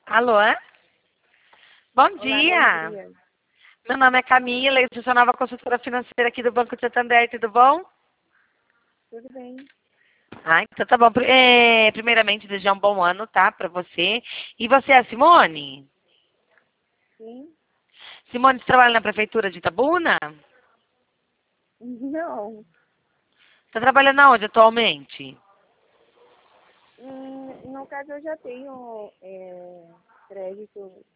Alô? Bom Olá, bom dia. dia. Meu nome é Camila, eu sou nova consultora financeira aqui do Banco de Santander, tudo bom? Tudo bem? Ah, então tá bom. Primeiramente, desejar um bom ano, tá, pra você. E você é a Simone? Sim? Simone, você trabalha na prefeitura de Itabuna? Não. Tá trabalhando aonde atualmente? No caso, eu já tenho crédito